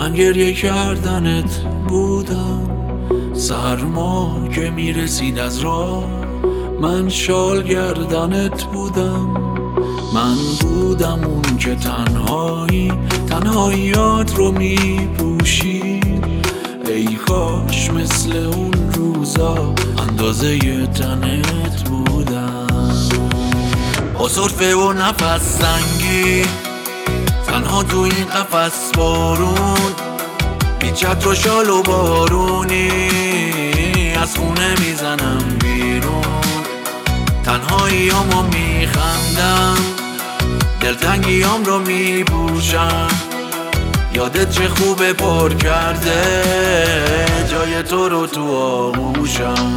من گریه کردنت بودم، سرما که میرسید از راه من شال گردنت بودم. من بودم اون که تنهاییات رو میپوشید. ای کاش مثل اون روزا اندازه تنت بودم. با سرفه و نفس تنگی تنها تو این قفس بارون، بی چتر و شال و بارونی از خونه میزنم بیرون. تنهاییامو میخندم، دلتنگیام رو میپوشم. یادت چه خوبه پر کرده جای تو رو تو آغوشم.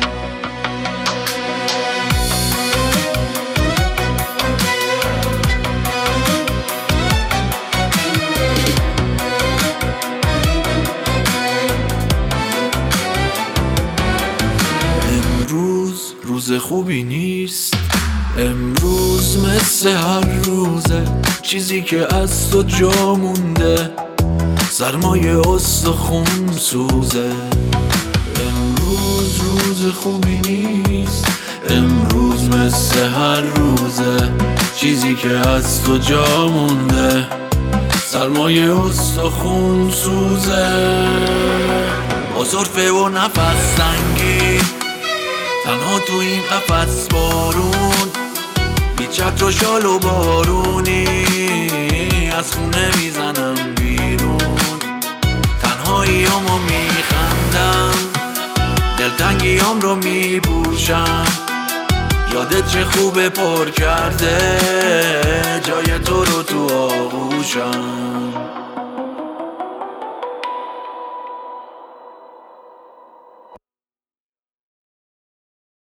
امروز روز خوبی نیست، امروز مثل هر روزه. چیزی که از تو جا مونده سرمایه استخون سوزه. امروز روز خوبی نیست، امروز مثل هر روزه. چیزی که از تو جا مونده سرمایه استخون سوزه. با سرفه و نفس تنگی تنها تو این قفس بارون، بی چتر و شال و بارونی از خونه میزنم بیرون. تنهاییامو میخندم، دلتنگیام رو میپوشم. یادت چه خوبه پر کرده